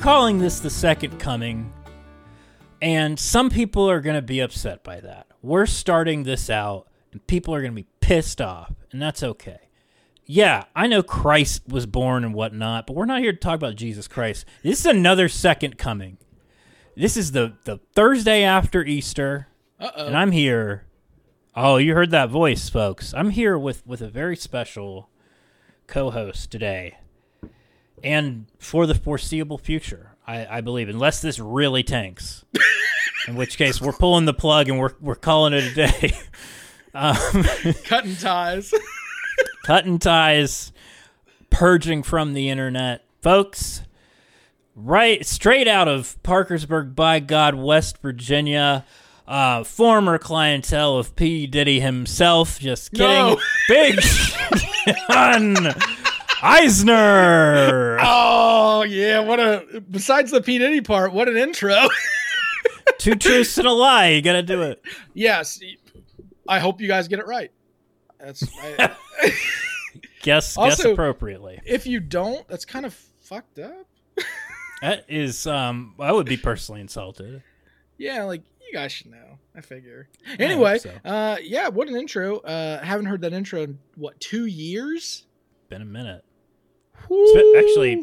calling this the second coming, and some people are going to be upset by that. We're starting this out, and people are going to be pissed off, and that's okay. Yeah, I know Christ was born and whatnot, but we're not here to talk about Jesus Christ. This is another second coming. This is the Thursday after Easter, and I'm here. Oh, you heard that voice, folks. I'm here with a very special co-host today, and for the foreseeable future, I believe, unless this really tanks, in which case we're pulling the plug and we're calling it a day. Cutting ties. Cutting ties, purging from the internet. Folks, right straight out of Parkersburg, by God, West Virginia, former clientele of P. Diddy himself. Just kidding. No. Big John Eisner. Oh, yeah. Besides the P. Diddy part, what an intro. 2 truths and a lie. You got to do it. Yes. I hope you guys get it right. Guess appropriately. If you don't, that's kind of fucked up. That is, I would be personally insulted. Yeah, like, you guys should know. I figure. Anyway, so. Yeah, what an intro. Haven't heard that intro in, 2 years? Been a minute. Woo. Actually,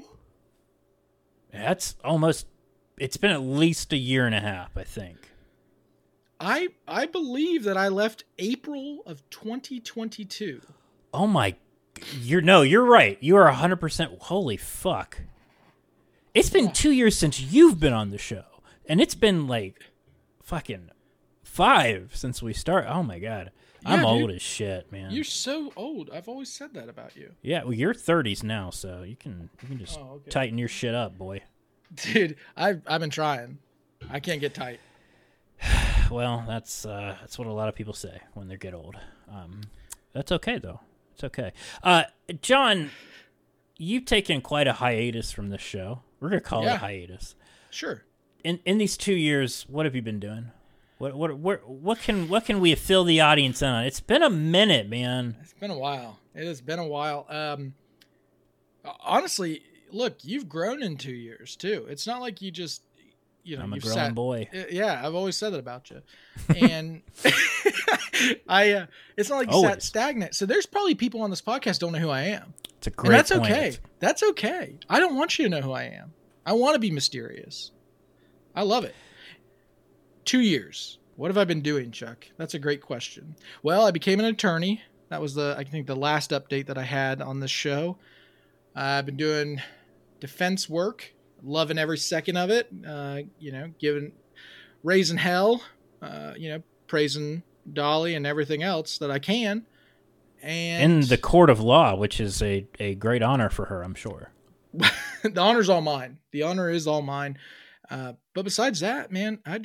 it's been at least a year and a half, I think. I believe that I left April of 2022. Oh my, you're right. You are 100%. Holy fuck. It's been 2 years since you've been on the show. And it's been like fucking 5 since we started. Oh my God. I'm old as shit, man. You're so old. I've always said that about you. Yeah, well, you're 30s now, so you can just tighten your shit up, boy. Dude, I've been trying. I can't get tight. Well, that's what a lot of people say when they get old. That's okay, though. It's okay. John, you've taken quite a hiatus from this show. We're going to call it a hiatus. Sure. In these 2 years, what have you been doing? What can we fill the audience in on? It's been a minute, man. It's been a while. It has been a while. Honestly, look, you've grown in 2 years too. It's not like you just, I'm a you've growing boy. Yeah, I've always said that about you. And it's not like you sat stagnant. So there's probably people on this podcast don't know who I am. It's a great point. That's okay. That's okay. I don't want you to know who I am. I want to be mysterious. I love it. 2 years. What have I been doing, Chuck? That's a great question. Well, I became an attorney. That was the last update that I had on this show. I've been doing defense work, loving every second of it. Raising hell, praising Dolly and everything else that I can. And in the court of law, which is a great honor for her, I'm sure. The honor's all mine. The honor is all mine. But besides that, man, I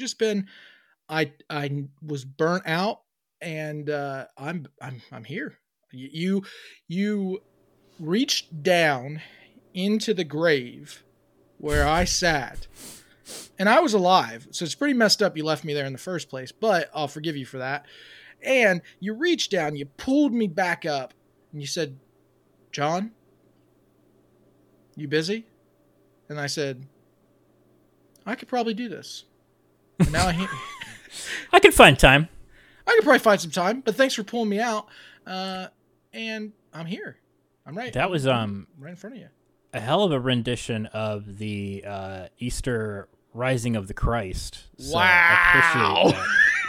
was burnt out, and I'm here. You reached down into the grave where I sat, and I was alive. So it's pretty messed up you left me there in the first place, but I'll forgive you for that. And you reached down, you pulled me back up, and you said, "John, you busy?" And I said, "I could probably do this." And now I could find time. I could probably find some time, but thanks for pulling me out. And I'm here. I'm right. That was right in front of you. A hell of a rendition of the Easter Rising of the Christ. So wow! I appreciate that.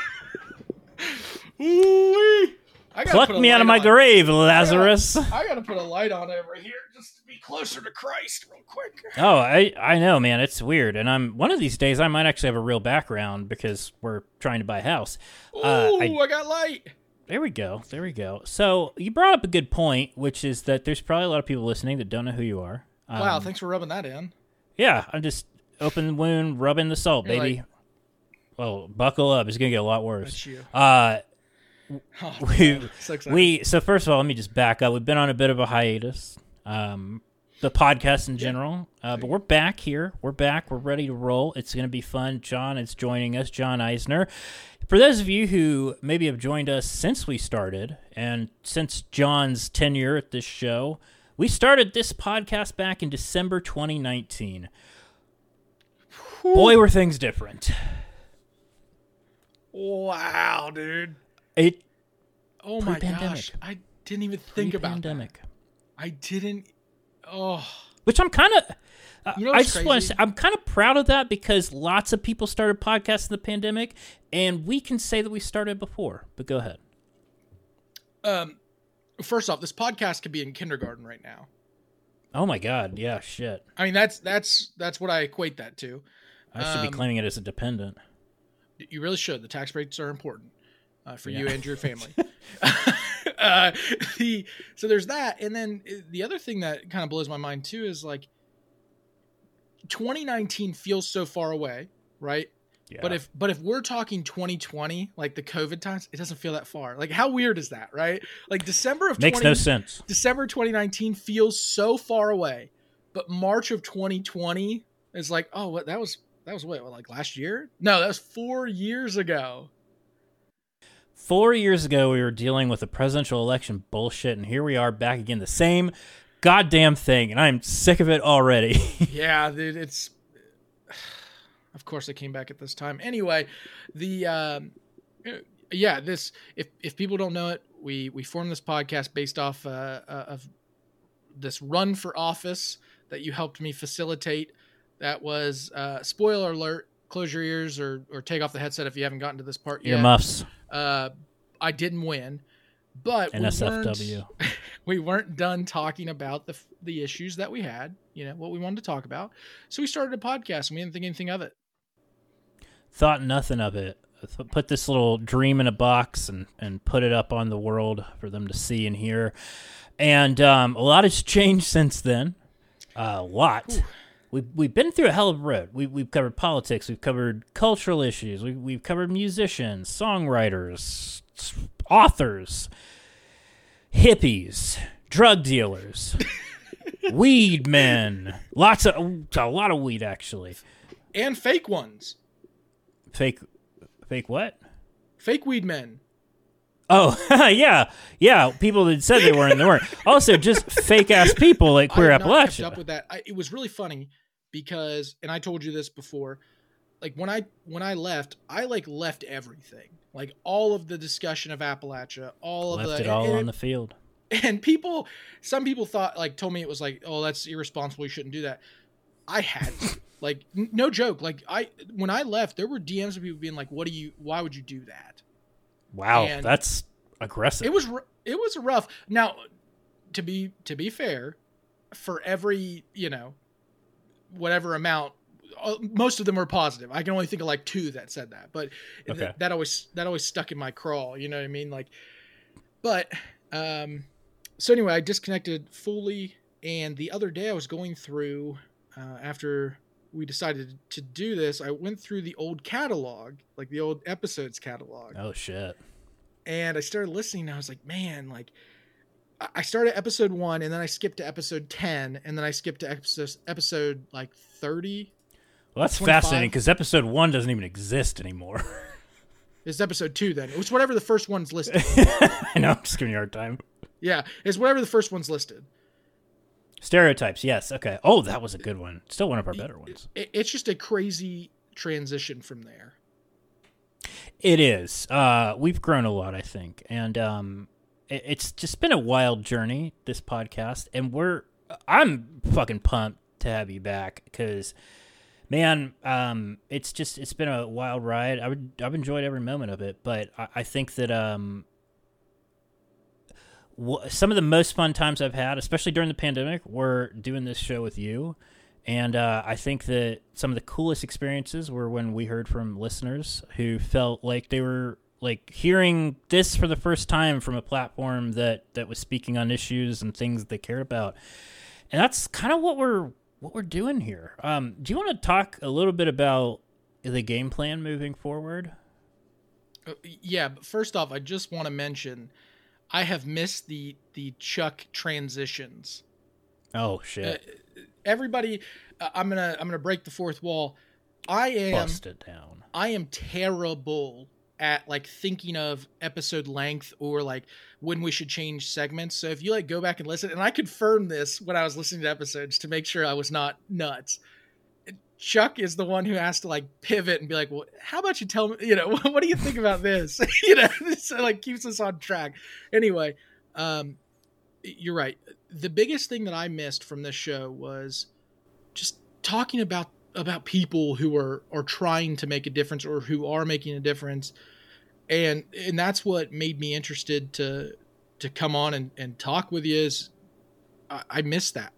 Ooh-wee. Pluck me out of my grave, Lazarus. I gotta put a light on over here just to be closer to Christ real quick. Oh, I know, man. It's weird. And one of these days I might actually have a real background because we're trying to buy a house. I got light. There we go. So you brought up a good point, which is that there's probably a lot of people listening that don't know who you are. Wow, thanks for rubbing that in. Yeah, I'm just open the wound, rubbing the salt, You're baby. Like, well, buckle up. It's going to get a lot worse. That's you. So first of all, let me just back up. We've been on a bit of a hiatus, the podcast in general, but we're back here. We're back. We're ready to roll. It's going to be fun. John is joining us, John Eisner. For those of you who maybe have joined us since we started, and since John's tenure at this show, we started this podcast back in December 2019. Boy, were things different. Wow, dude. Oh my gosh. I didn't even think about that. I didn't. Oh. Which I'm kind of. I just crazy? want to say I'm kind of proud of that because lots of people started podcasts in the pandemic, and we can say that we started before. But go ahead. First off, this podcast could be in kindergarten right now. Oh my God! Yeah, shit. I mean, that's what I equate that to. I should be claiming it as a dependent. You really should. The tax rates are important for you and your family. So there's that, and then the other thing that kind of blows my mind too is like 2019 feels so far away, right? Yeah. But if we're talking 2020, like the COVID times, it doesn't feel that far. Like how weird is that, right? Like December of makes no sense. December 2019 feels so far away, but March of 2020 is like, oh, what that was what, like last year? No, that was 4 years ago. 4 years ago, we were dealing with the presidential election bullshit, and here we are back again, the same goddamn thing, and I'm sick of it already. Yeah, dude, it's... Of course it came back at this time. Anyway, this... If people don't know it, we formed this podcast based off of this run for office that you helped me facilitate. That was, spoiler alert, close your ears or take off the headset if you haven't gotten to this part yet. Earmuffs. I didn't win, but NSFW. We weren't done talking about the issues that we had, what we wanted to talk about. So we started a podcast and we didn't think anything of it. Thought nothing of it. Put this little dream in a box and put it up on the world for them to see and hear. And a lot has changed since then. A lot. Ooh. We've been through a hell of a road. We've covered politics. We've covered cultural issues. We've covered musicians, songwriters, authors, hippies, drug dealers, weed men. A lot of weed, actually. And fake ones. Fake what? Fake weed men. Oh, yeah. People that said they weren't. Also, just fake-ass people like Queer Appalachia. I kept up with that. It was really funny because, and I told you this before, like when I left, I left everything. Like all of the discussion of Appalachia, left it all on the field. And some people told me it was like, oh, that's irresponsible. You shouldn't do that. I had to. Like, no joke. Like when I left, there were DMs of people being like, why would you do that? Wow. And that's aggressive. It was rough. Now, to be fair, for every, whatever amount, most of them were positive. I can only think of like 2 that said that, but okay. that always stuck in my craw. You know what I mean? Like, but, so anyway, I disconnected fully. And the other day I was going through, after we decided to do this, I went through the old catalog, like the old episodes catalog. Oh shit. And I started listening and I was like, man, like I started episode 1 and then I skipped to episode 10 and then I skipped to episode like 30. Well, that's 25. Fascinating because episode 1 doesn't even exist anymore. It's episode 2 then. It was whatever the first one's listed. I know, I'm just giving you a hard time. Yeah, it's whatever the first one's listed. Stereotypes, yes. Okay. Oh, that was a good one. Still one of our better ones. It's just a crazy transition from there. It is. We've grown a lot, I think. And it's just been a wild journey, this podcast. And I'm fucking pumped to have you back because, man, it's been a wild ride. I've enjoyed every moment of it. But I think that some of the most fun times I've had, especially during the pandemic, were doing this show with you. And I think that some of the coolest experiences were when we heard from listeners who felt like they were like hearing this for the first time from a platform that was speaking on issues and things that they cared about. And that's kind of what we're doing here. Do you want to talk a little bit about the game plan moving forward? Yeah, but first off, I just want to mention I have missed the Chuck transitions. Oh shit! Everybody, I'm gonna break the fourth wall. Bust it down. I am terrible at like thinking of episode length or like when we should change segments. So if you like go back and listen, and I confirmed this when I was listening to episodes to make sure I was not nuts. Chuck is the one who has to like pivot and be like, well, how about you tell me, what do you think about this? So like keeps us on track. Anyway, you're right. The biggest thing that I missed from this show was just talking about people who are trying to make a difference or who are making a difference. And that's what made me interested to come on and talk with you. Is I missed that.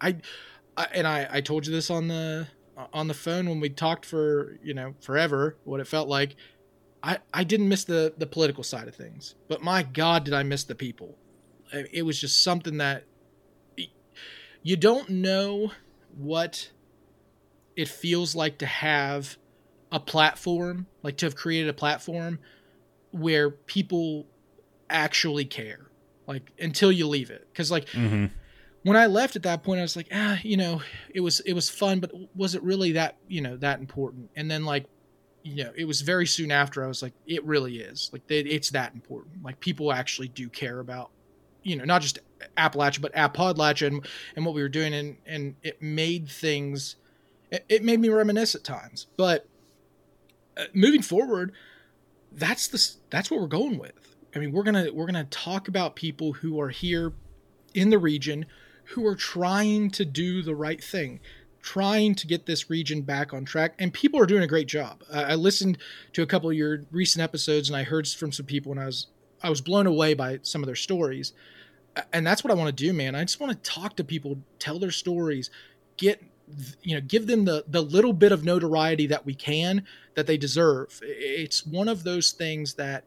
I told you this on the phone when we talked for, forever, what it felt like. I didn't miss the political side of things, but my God, did I miss the people. It was just something that you don't know what it feels like to have a platform, like to have created a platform where people actually care, like until you leave it. Cause like, when I left at that point, I was like, it was fun, but was it really that, that important? And then like, it was very soon after I was like, it really is. Like it's that important. Like people actually do care about, not just Appalachia, but Appodlachia and what we were doing. And it made things, it made me reminisce at times. But moving forward, that's what we're going with. I mean, we're gonna talk about people who are here in the region, who are trying to do the right thing, trying to get this region back on track. And people are doing a great job. I listened to a couple of your recent episodes and I heard from some people and I was blown away by some of their stories. And that's what I want to do, man. I just want to talk to people, tell their stories, give them the little bit of notoriety that we can, that they deserve. It's one of those things that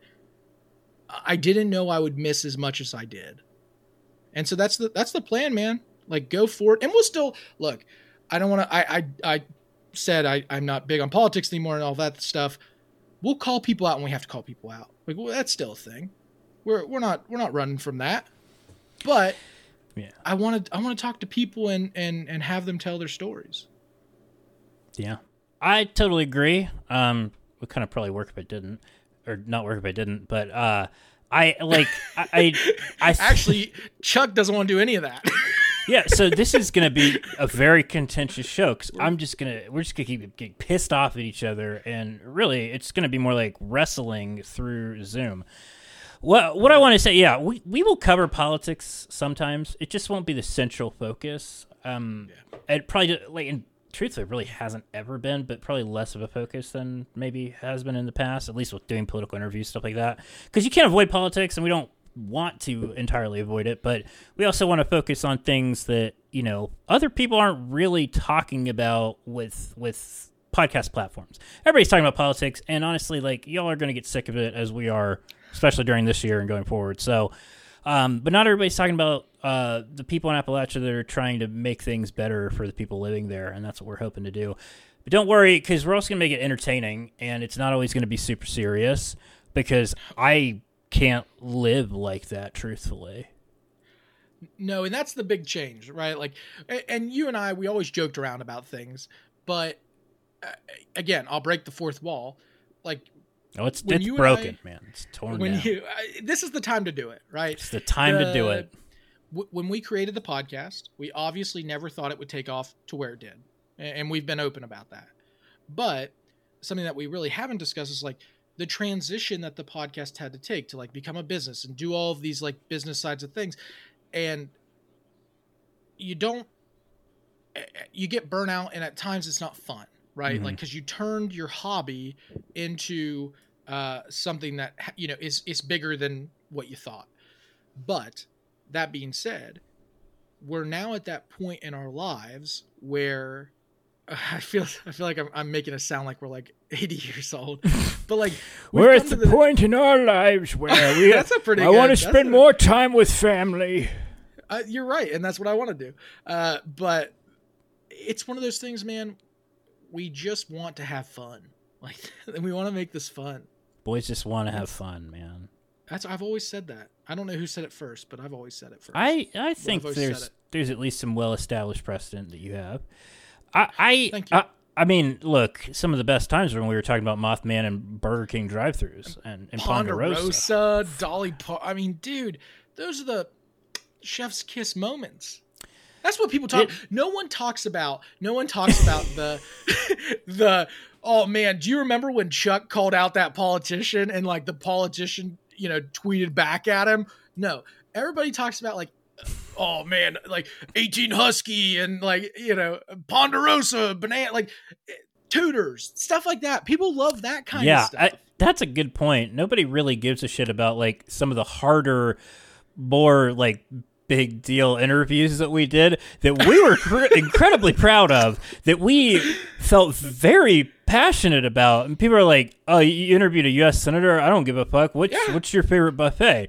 I didn't know I would miss as much as I did. And so that's the plan, man. Like go for it. And we'll still look, I don't want to, I said I'm not big on politics anymore and all that stuff. We'll call people out when we have to call people out. Like, well, that's still a thing. We're not running from that. But yeah, I want to talk to people and have them tell their stories. Yeah, I totally agree. We kind of probably work if I didn't, or not work if I didn't. But I actually, Chuck doesn't want to do any of that. Yeah, so this is going to be a very contentious show because we're just gonna keep getting pissed off at each other, and really, it's going to be more like wrestling through Zoom. What I want to say, yeah, we will cover politics sometimes. It just won't be the central focus. It probably, like, in truth, it really hasn't ever been, but probably less of a focus than maybe has been in the past, at least with doing political interviews, stuff like that. Because you can't avoid politics, and we don't want to entirely avoid it, but we also want to focus on things that, other people aren't really talking about with podcast platforms. Everybody's talking about politics, and honestly, like, y'all are going to get sick of it as we are, especially during this year and going forward. So, but not everybody's talking about the people in Appalachia that are trying to make things better for the people living there, and that's what we're hoping to do. But don't worry, because we're also going to make it entertaining, and it's not always going to be super serious, because I can't live like that, truthfully. No, and that's the big change, right? Like, and you and I, we always joked around about things, but again, I'll break the fourth wall. Like, oh, it's broken, man. It's torn down. This is the time to do it, right? It's the time to do it. When we created the podcast, we obviously never thought it would take off to where it did, and we've been open about that. But something that we really haven't discussed is like the transition that the podcast had to take to like become a business and do all of these like business sides of things. And you get burnout, and at times it's not fun, right? Mm-hmm. Like, cause you turned your hobby into something that, is bigger than what you thought. But that being said, we're now at that point in our lives where I feel like I'm making it sound like we're like 80 years old, but like we're at the point in our lives where we I want to spend more time with family. You're right, and that's what I want to do. But it's one of those things, man. We just want to have fun. Like, we want to make this fun. Boys just want to have fun, man. I've always said that. I don't know who said it first, but I've always said it first. I think there's at least some well-established precedent that you have. Thank you. I mean, look, some of the best times were when we were talking about Mothman and Burger King drive-thrus and Ponderosa, Dolly Parton. I mean, dude, those are the chef's kiss moments. That's what people talk. No one talks about the the. Oh man, do you remember when Chuck called out that politician and like the politician, tweeted back at him? No, everybody talks about like, oh man, like 18 Husky and like Ponderosa banana, like Tutors, stuff like that. People love that kind of stuff. That's a good point. Nobody really gives a shit about like some of the harder, more like big deal interviews that we did that we were incredibly proud of, that we felt very passionate about. And people are like, oh, you interviewed a U.S. Senator? I don't give a fuck. What's your favorite buffet?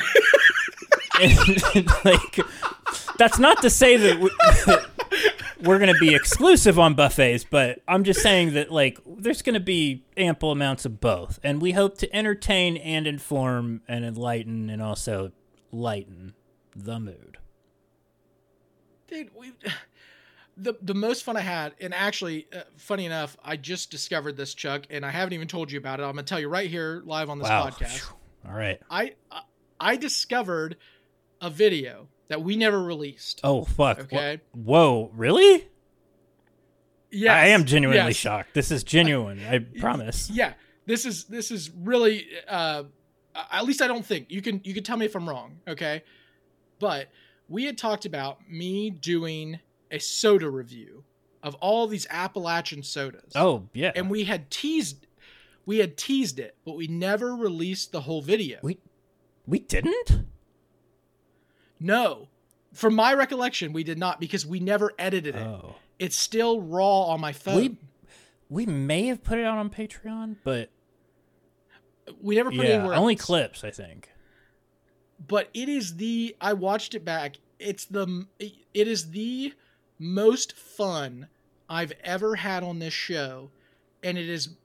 and like, that's not to say that we're going to be exclusive on buffets, but I'm just saying that like there's going to be ample amounts of both. And we hope to entertain and inform and enlighten and also lighten the mood. Dude, the most fun I had, and actually, funny enough, I just discovered this, Chuck, and I haven't even told you about it. I'm going to tell you right here, live on this podcast. All right. I discovered a video that we never released. Oh, fuck. Okay. Whoa, really? Yeah. I am genuinely shocked. This is genuine. I promise. Yeah. This is really, at least I don't think. You can tell me if I'm wrong, okay? But we had talked about me doing a soda review of all these Appalachian sodas. Oh, yeah. And we had teased it, but we never released the whole video. We didn't? No. From my recollection, we did not, because we never edited it. Oh. It's still raw on my phone. We may have put it out on Patreon, but we never put it anywhere else. Only clips, I think. But it is I watched it back. It is the most fun I've ever had on this show. And it is,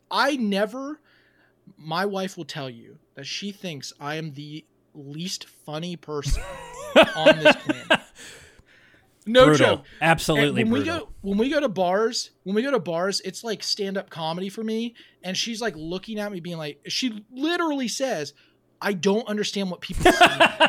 my wife will tell you that she thinks I am the least funny person on this planet. No brutal. joke. Absolutely when brutal. When we go to bars, it's like stand-up comedy for me. And she's like looking at me being like, she literally says, I don't understand what people say.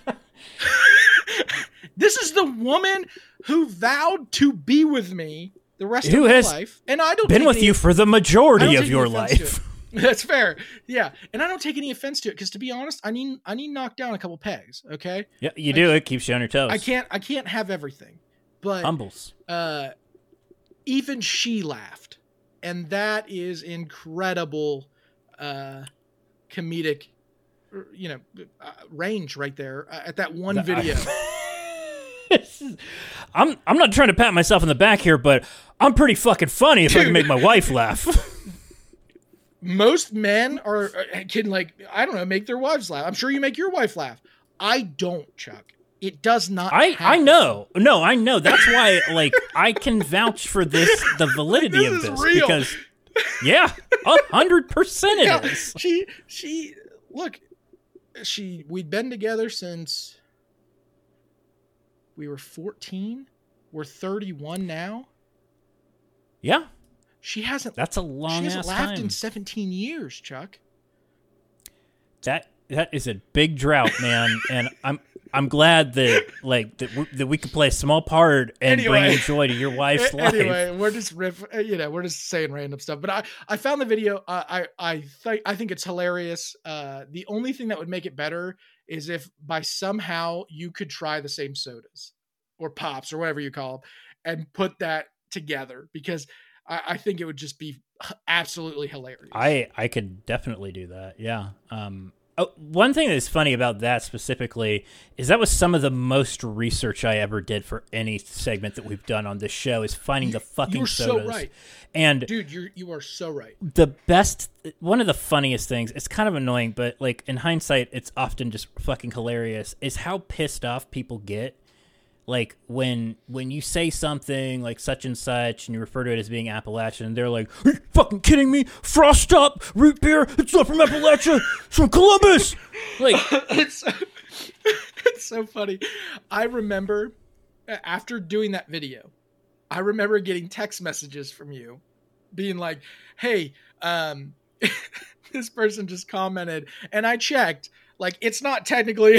This is the woman who vowed to be with me the rest of my life. And I don't been with you for the majority of your life. That's fair. Yeah. And I don't take any offense to it, because to be honest, I need knocked down a couple pegs. Okay. Yeah, you do. It keeps you on your toes. I can't have everything, but humbles. Even she laughed, and that is incredible, comedic, range right there at that one video. I'm not trying to pat myself on the back here, but I'm pretty fucking funny if I can make my wife laugh. Most men can make their wives laugh. I'm sure you make your wife laugh. I don't, Chuck. It does not. I know. No, I know. That's why, I can vouch for the validity of this real. Because, 100% it is. We'd been together since we were 14. We're 31 now. Yeah. That's a long ass time. She hasn't laughed in 17 years, Chuck. That is a big drought, man, and I'm glad that that we could play a small part and bring joy to your wife's life. Anyway, we're just we're just saying random stuff. But I found the video. I think it's hilarious. The only thing that would make it better is if by somehow you could try the same sodas or pops or whatever you call them and put that together, because I think it would just be absolutely hilarious. I could definitely do that. Yeah. One thing that's funny about that specifically is that was some of the most research I ever did for any segment that we've done on this show, is finding the fucking sodas. You're so right. And dude, you are so right. One of the funniest things, it's kind of annoying, but in hindsight, it's often just fucking hilarious, is how pissed off people get. When you say something like such and such and you refer to it as being Appalachian, and they're like, are you fucking kidding me? Frost up root beer, it's not from Appalachia, it's from Columbus. It's so funny. I remember after doing that video, I remember getting text messages from you being like, hey, this person just commented, and I checked, it's not technically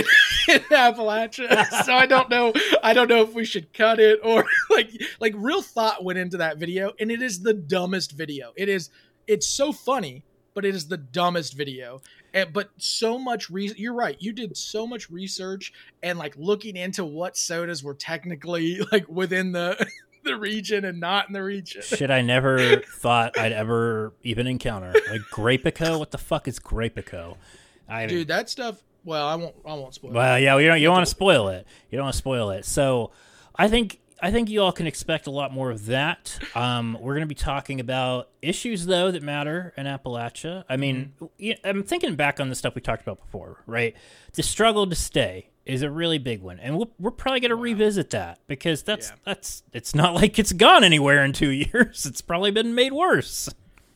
in Appalachia. So I don't know if we should cut it or like real thought went into that video, and it is the dumbest video. It's so funny, but it is the dumbest video. But so much you're right. You did so much research and like looking into what sodas were technically like within the the region and not in the region. Shit I never thought I'd ever even encounter. Like Grapico? What the fuck is Grapico? Dude, that stuff. Well, I won't spoil it. Well, yeah, you don't want to spoil it. You don't want to spoil it. So, I think you all can expect a lot more of that. We're going to be talking about issues though that matter in Appalachia. I mean, I'm thinking back on the stuff we talked about before, right? The struggle to stay is a really big one, and we're probably going to revisit that because that's it's not like it's gone anywhere in 2 years. It's probably been made worse.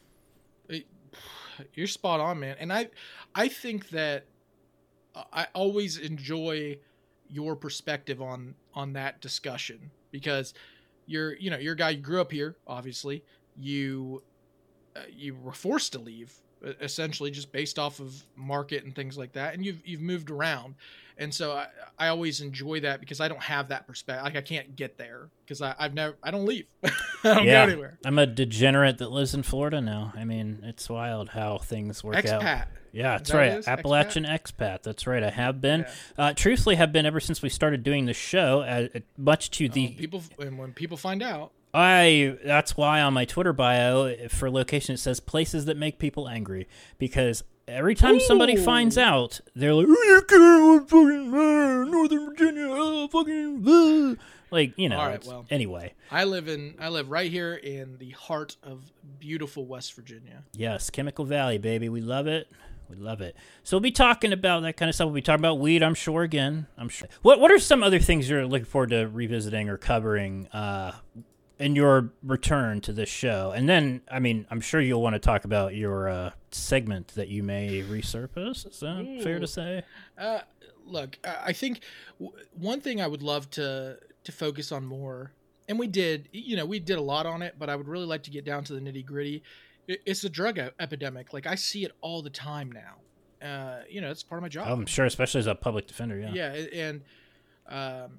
You're spot on, man. And I think that I always enjoy your perspective on that discussion because you're a guy, you grew up here, obviously. You were forced to leave essentially just based off of market and things like that, and you've moved around. And so I always enjoy that because I don't have that perspective. Like I can't get there because I don't leave. I don't go anywhere. I'm a degenerate that lives in Florida now. I mean, it's wild how things work out. Expat. Yeah, that's right. Appalachian expat. That's right. I have been. Yeah. Truthfully, have been ever since we started doing the show. Much to the people, and when people find out, that's why on my Twitter bio for location it says places that make people angry because every time somebody finds out, they're like, "You can't fucking Northern Virginia, fucking." Like, you know. All right, well, anyway, I live right here in the heart of beautiful West Virginia. Yes, Chemical Valley, baby. We love it. We love it. So we'll be talking about that kind of stuff. We'll be talking about weed, I'm sure, again. I'm sure. What are some other things you're looking forward to revisiting or covering in your return to this show? And then, I mean, I'm sure you'll want to talk about your segment that you may resurface. Is that fair to say? Look, I think one thing I would love to focus on more, and we did a lot on it, but I would really like to get down to the nitty gritty. It's the drug epidemic. Like I see it all the time now. It's part of my job. I'm sure, especially as a public defender. Yeah. Yeah. And,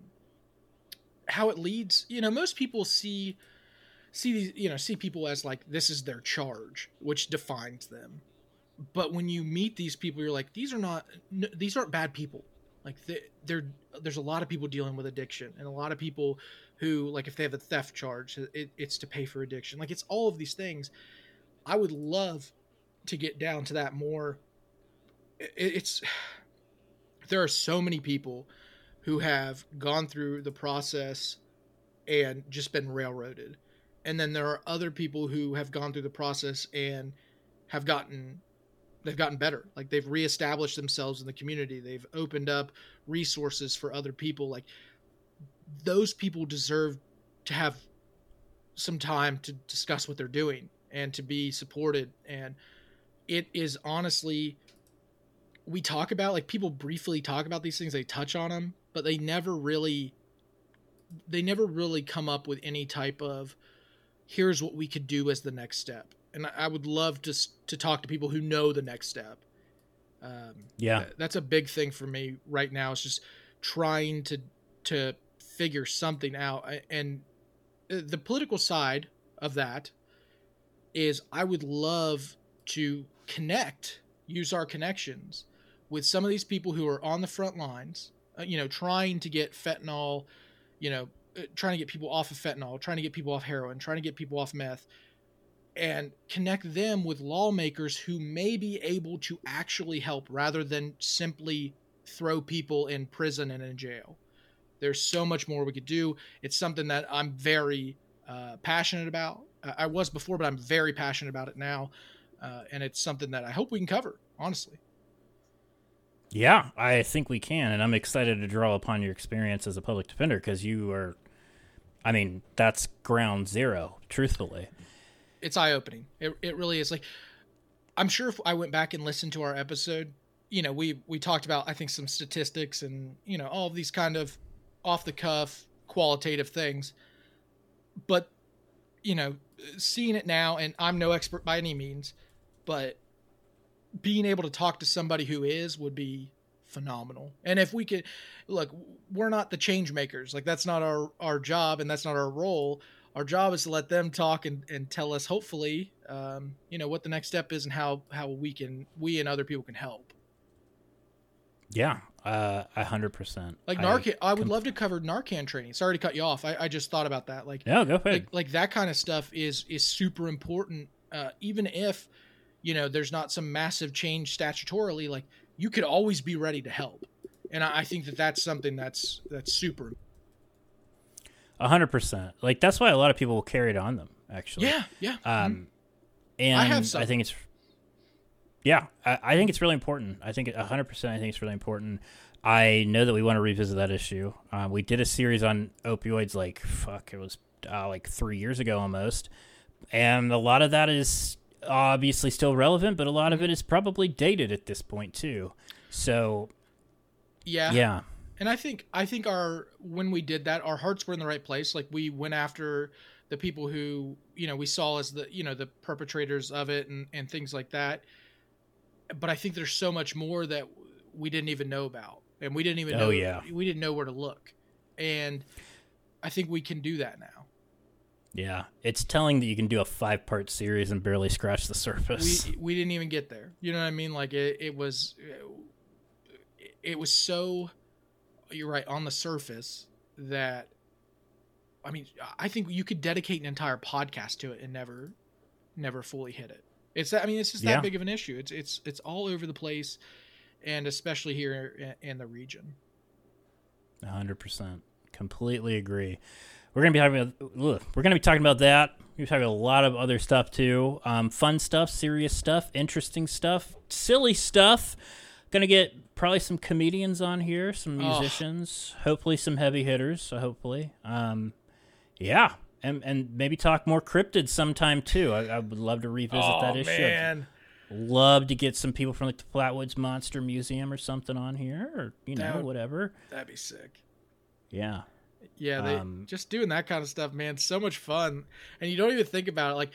how it leads, most people see these, see people as like, this is their charge, which defines them. But when you meet these people, you're like, these aren't bad people. Like there's a lot of people dealing with addiction and a lot of people who, like, if they have a theft charge, it's to pay for addiction. Like it's all of these things. I would love to get down to that more. There are so many people who have gone through the process and just been railroaded. And then there are other people who have gone through the process and they've gotten better. Like they've reestablished themselves in the community. They've opened up resources for other people. Like those people deserve to have some time to discuss what they're doing and to be supported. And it is honestly, we talk about, like, people briefly talk about these things, they touch on them, but they never really come up with any type of, here's what we could do as the next step. And I would love to talk to people who know the next step. That's a big thing for me right now. It's just trying to figure something out. And the political side of that is I would love to use our connections with some of these people who are on the front lines, trying to get fentanyl, trying to get people off of fentanyl, trying to get people off heroin, trying to get people off meth, and connect them with lawmakers who may be able to actually help rather than simply throw people in prison and in jail. There's so much more we could do. It's something that I'm very passionate about. I was before, but I'm very passionate about it now. And it's something that I hope we can cover, honestly. Yeah, I think we can. And I'm excited to draw upon your experience as a public defender because you are, that's ground zero, truthfully. It's eye-opening. It really is. Like, I'm sure if I went back and listened to our episode, we talked about, I think, some statistics and, all of these kind of off-the-cuff qualitative things. But, seeing it now, and I'm no expert by any means, but being able to talk to somebody who would be phenomenal. And if we could look, we're not the change makers. Like that's not our job, and that's not our role. Our job is to let them talk and tell us, hopefully, what the next step is and how we and other people can help. Yeah, 100%. Like Narcan, I would love to cover Narcan training. Sorry to cut you off. I just thought about that. Like, no, go ahead. Like that kind of stuff is super important. Even if, there's not some massive change statutorily, like you could always be ready to help. And I think that's something that's super. 100%. Like that's why a lot of people will carry it on them, actually. Yeah. And I have some. I think it's, I think it's really important. I think 100%. I think it's really important. I know that we want to revisit that issue. We did a series on opioids, it was like 3 years ago almost, and a lot of that is obviously still relevant, but a lot of it is probably dated at this point too. So, yeah. And I think when we did that, our hearts were in the right place. Like we went after the people who we saw as the perpetrators of it and things like that. But I think there's so much more that we didn't even know about, and we didn't even know. We didn't know where to look, and I think we can do that now. Yeah, it's telling that you can do a 5-part series and barely scratch the surface. We didn't even get there. You know what I mean? Like it was so. You're right, on the surface that. I mean, I think you could dedicate an entire podcast to it and never fully hit it. It's just that big of an issue. It's all over the place, and especially here in the region. 100%, completely agree. We're gonna be talking about that. We're talking about a lot of other stuff too. Fun stuff, serious stuff, interesting stuff, silly stuff. Gonna get probably some comedians on here, some musicians, hopefully some heavy hitters. Hopefully, yeah. And maybe talk more cryptids sometime too. I would love to revisit that issue. Man. Love to get some people from the Flatwoods Monster Museum or something on here, or whatever. That'd be sick. Yeah. Yeah, they just doing that kind of stuff, man. So much fun, and you don't even think about it. Like,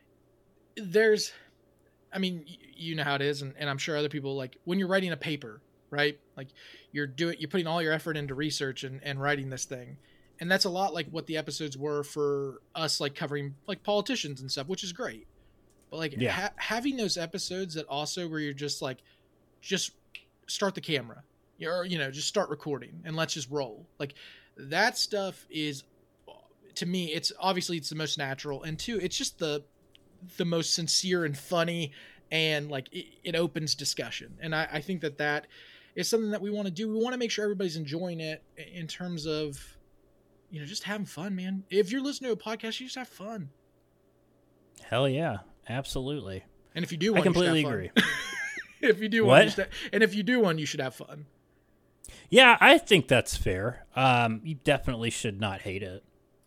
you know how it is, and I'm sure other people, like when you're writing a paper, right? Like you're putting all your effort into research and writing this thing. And that's a lot like what the episodes were for us, like covering like politicians and stuff, which is great. But like having those episodes that also where you're just like, just start the camera, or just start recording and let's just roll. Like that stuff is, to me, it's the most natural, and two, it's just the most sincere and funny, and like it opens discussion. And I think that is something that we want to do. We want to make sure everybody's enjoying it in terms of. Just having fun, man. If you're listening to a podcast, you just have fun. Hell yeah, absolutely. And if you do one, I completely agree. If you do one, if you do one, you should have fun. Yeah, I think that's fair. You definitely should not hate it.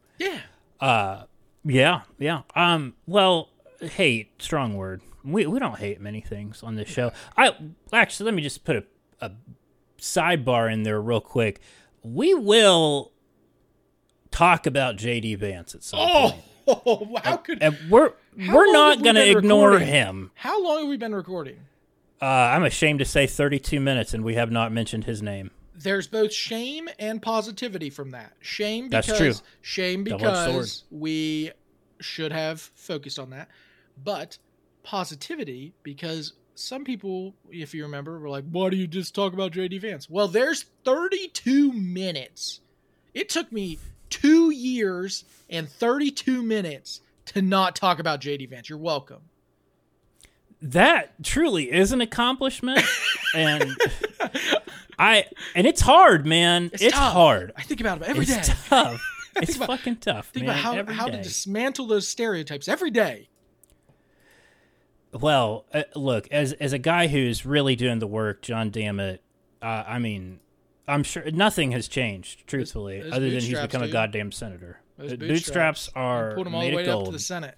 Yeah. Yeah. Well, hate, strong word. We don't hate many things on this show. Actually, let me just put a sidebar in there real quick. We will talk about JD Vance at some point. Oh, how could? And we're not going to ignore him. How long have we been recording? I'm ashamed to say 32 minutes, and we have not mentioned his name. There's both shame and positivity from that. Shame because that's true. Shame because we should have focused on that, but positivity because some people, if you remember, were like, "Why do you just talk about JD Vance?" Well, there's 32 minutes. It took me 2 years and 32 minutes to not talk about JD Vance. You're welcome. That truly is an accomplishment. And it's hard, man. It's hard. I think about it every day. It's tough. It's fucking tough. Think man, about how to dismantle those stereotypes every day. Well, look, as a guy who's really doing the work, John Dammit, I'm sure nothing has changed, truthfully, other than he's become a goddamn senator. Those bootstraps are put him all the way up to the Senate.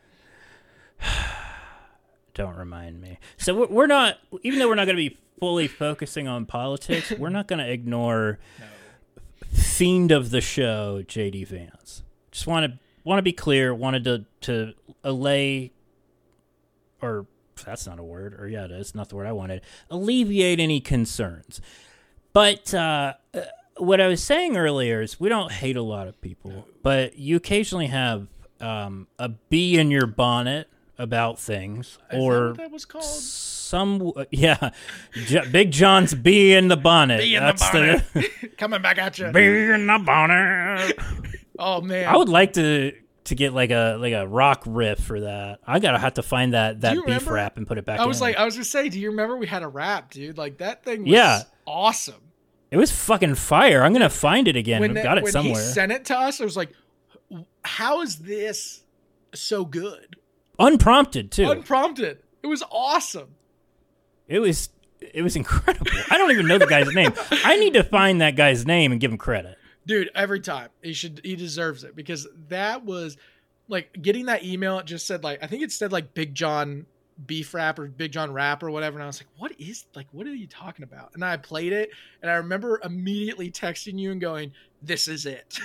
Don't remind me. So we're not, even though we're not going to be fully focusing on politics, we're not going to ignore fiend of the show, JD Vance. Just want to be clear. Wanted to allay or that's not a word, or yeah, it is not the word I wanted. Alleviate any concerns. But what I was saying earlier is we don't hate a lot of people, but you occasionally have a bee in your bonnet about things, Is or that what that was called? Big John's bee in the bonnet. Bee in the bonnet. Coming back at you. Bee in the bonnet. Oh man, I would like to get like a rock riff for that. I gotta have to find that beef remember? rap and put it back. I was in. gonna say, do you remember we had a rap, dude? Like that thing was awesome. It was fucking fire. I'm gonna find it again. We've got it somewhere. When he sent it to us, I was like, how is this so good? Unprompted too. Unprompted. It was awesome. It was incredible. I don't even know the guy's name. I need to find that guy's name and give him credit. Dude, every time. He deserves it, because that was like getting that email. It just said like, I think it said like Big John beef rap or Big John rap or whatever. And I was like, what are you talking about? And I played it, and I remember immediately texting you and going, this is it.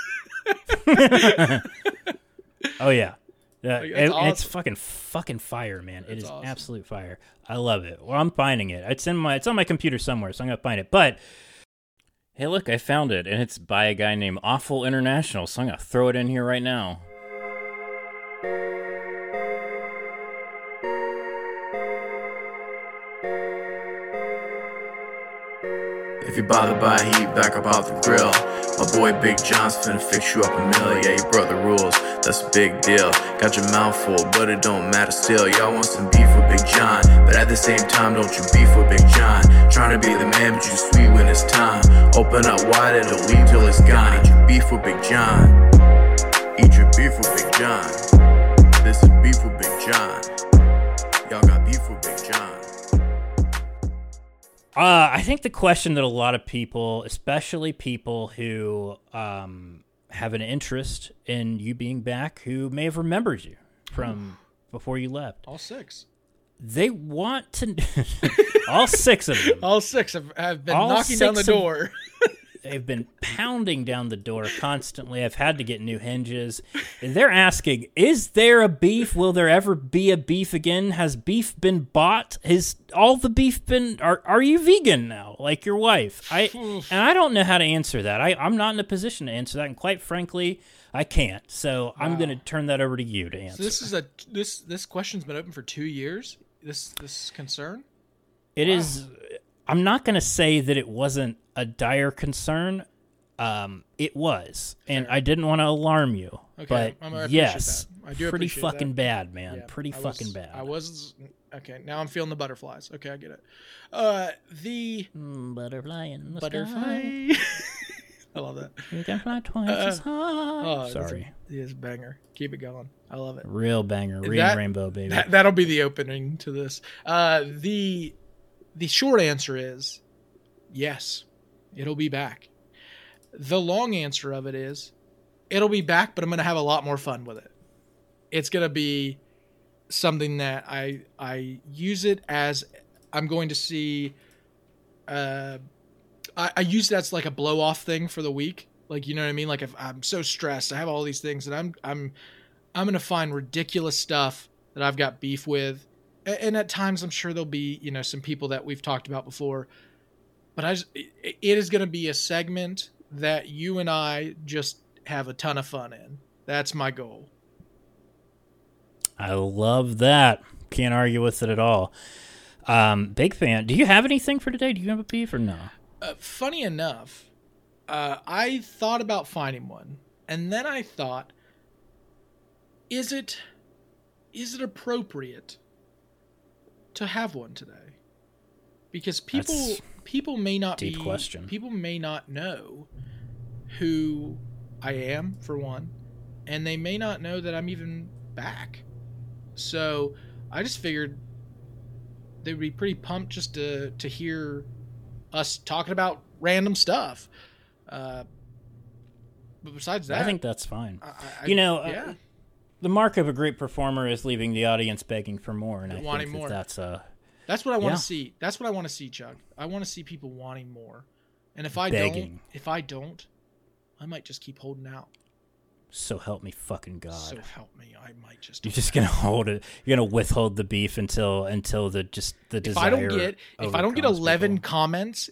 Oh yeah. Like, awesome. It's fucking fire, man. It is awesome. Absolute fire. I love it. Well, I'm finding it. It's on my computer somewhere, so I'm gonna find it. But hey, look, I found it, and it's by a guy named Awful International. So I'm gonna throw it in here right now. If you're bothered by heat, back up off the grill. My boy Big John's finna fix you up a meal. Yeah, you broke the rules, that's a big deal. Got your mouth full, but it don't matter still. Y'all want some beef with Big John, but at the same time, don't you beef with Big John. Trying to be the man, but you sweet when it's time. Open up wide, it'll leave till it's gone. Eat your beef with Big John. Eat your beef with Big John. This is beef with Big John. Y'all got beef with Big John. I think the question that a lot of people, especially people who have an interest in you being back, who may have remembered you from before you left. All six. They want to... all six of them. All six have been knocking down the door. They've been pounding down the door constantly. I've had to get new hinges. They're asking, is there a beef? Will there ever be a beef again? Has beef been bought? Has all the beef been... Are you vegan now, like your wife? And I don't know how to answer that. I'm not in a position to answer that, and quite frankly, I can't. So I'm going to turn that over to you to answer. So this question's been open for 2 years? This concern? It is... I'm not going to say that it wasn't a dire concern. It was, and I didn't want to alarm you. Okay, but yes, that. I do pretty appreciate fucking that. bad, man. Yeah, pretty fucking bad. I was okay. Now I'm feeling the butterflies. Okay, I get it. The butterfly in the butterfly. sky. I love that. You can fly twice as high. Oh, sorry, it's a banger. Keep it going. I love it. Real banger. Real rainbow, baby. That'll be the opening to this. The short answer is yes, it'll be back. The long answer of it is it'll be back, but I'm going to have a lot more fun with it. It's going to be something that I use it as I'm going to see. I use it as like a blow off thing for the week. Like, you know what I mean? Like if I'm so stressed, I have all these things, and I'm going to find ridiculous stuff that I've got beef with. And at times, I'm sure there'll be, some people that we've talked about before. But it is going to be a segment that you and I just have a ton of fun in. That's my goal. I love that. Can't argue with it at all. Big fan. Do you have anything for today? Do you have a beef or no? Funny enough, I thought about finding one. And then I thought, is it appropriate to have one today? Because people may not deep question. People may not know who I am, for one, and they may not know that I'm even back. So I just figured they would be pretty pumped just to hear us talking about random stuff. But besides that, I think that's fine. Yeah. The mark of a great performer is leaving the audience begging for more, and I wanting think more. That's what I want to see. That's what I want to see, Chuck. I want to see people wanting more. And if I begging. don't, I might just keep holding out. So help me fucking God. So help me, I might just. You're just gonna hold it. You're gonna withhold the beef until the desire. If I don't get 11 people. comments,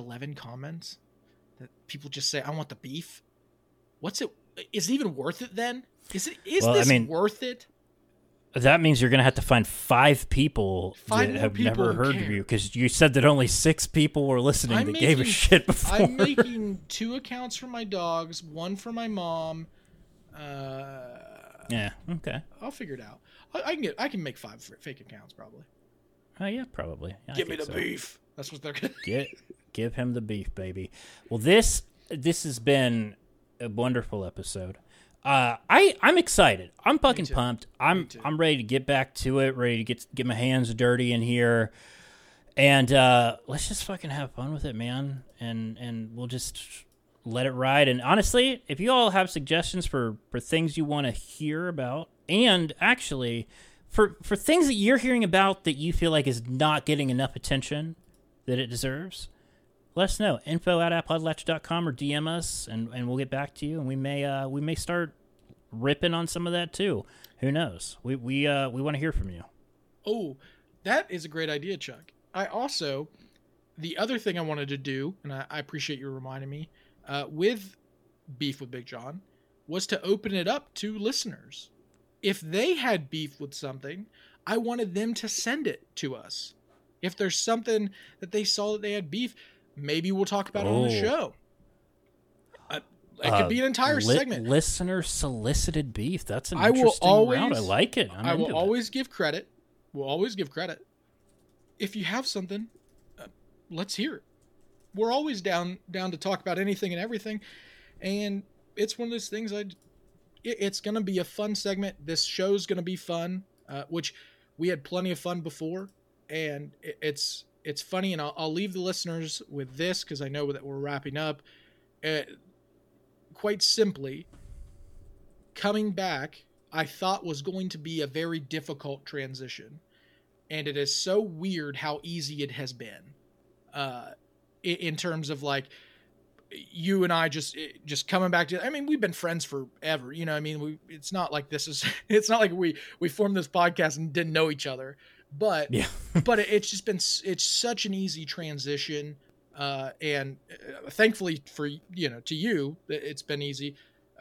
that people just say I want the beef, what's it? Is it even worth it then? Is this worth it? That means you're gonna have to find 5 people that have never heard of you, because you said that only 6 people were listening that gave a shit before. I'm making 2 accounts for my dogs, 1 for my mom. Yeah. Okay. I'll figure it out. I can make 5 fake accounts probably. Yeah, probably. Yeah, Give me the beef. That's what they're gonna give him the beef, baby. Well, this has been a wonderful episode. I'm excited. I'm fucking pumped. I'm ready to get back to it. Ready to get my hands dirty in here, and let's just fucking have fun with it, man. And we'll just let it ride. And honestly, if you all have suggestions for things you want to hear about, and actually for things that you're hearing about that you feel like is not getting enough attention that it deserves, let us know. info@appodlatch.com or DM us, and we'll get back to you. And we may start ripping on some of that too. Who knows? We want to hear from you. Oh, that is a great idea, Chuck. The other thing I wanted to do, and I appreciate you reminding me, with Beef with Big John, was to open it up to listeners. If they had beef with something, I wanted them to send it to us. If there's something that they saw that they had beef, maybe we'll talk about it on the show. It could be an entire segment. Listener solicited beef. That's an interesting route. I like it. I will always give credit. We'll always give credit. If you have something, let's hear it. We're always down to talk about anything and everything. And it's one of those things it's going to be a fun segment. This show's going to be fun, which we had plenty of fun before. And it's funny. And I'll leave the listeners with this because I know that we're wrapping up. Quite simply, coming back, I thought was going to be a very difficult transition. And it is so weird how easy it has been. In terms of like you and I just coming back to, I mean, we've been friends forever, you know what I mean? It's not like it's not like we formed this podcast and didn't know each other, but it's just been, it's such an easy transition. And thankfully for, to you, it's been easy.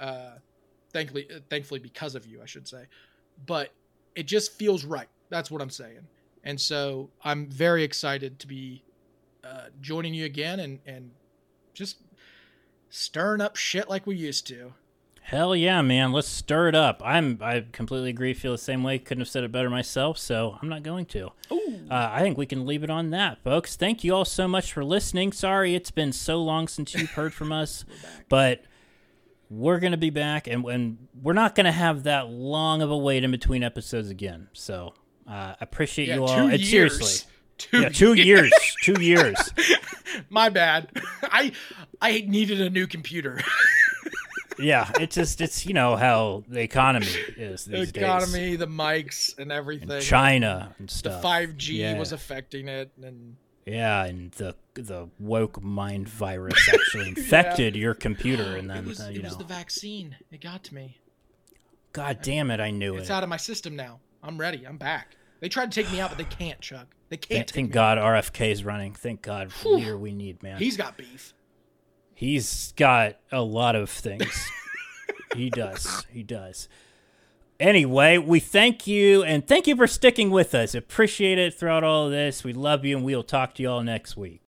Thankfully because of you, I should say, but it just feels right. That's what I'm saying. And so I'm very excited to be, joining you again and just stirring up shit like we used to. Hell yeah, man. Let's stir it up. I completely agree. Feel the same way. Couldn't have said it better myself, so I'm not going to. I think we can leave it on that, folks. Thank you all so much for listening. Sorry it's been so long since you've heard from us, but we're going to be back, and we're not going to have that long of a wait in between episodes again. So I appreciate you all. 2 years. Seriously. 2 years. 2 years. My bad. I needed a new computer. Yeah, it's how the economy is these days. The economy, the mics, and everything. And China and stuff. The 5G was affecting it, and and the woke mind virus actually infected your computer, and then it was the vaccine. It got to me. God damn it! I knew it's out of my system now. I'm ready. I'm back. They tried to take me out, but they can't, Chuck. They can't. Thank God RFK's running. Thank God, leader we need, man. He's got beef. He's got a lot of things. He does. Anyway, we thank you, and thank you for sticking with us. Appreciate it throughout all of this. We love you, and we'll talk to you all next week.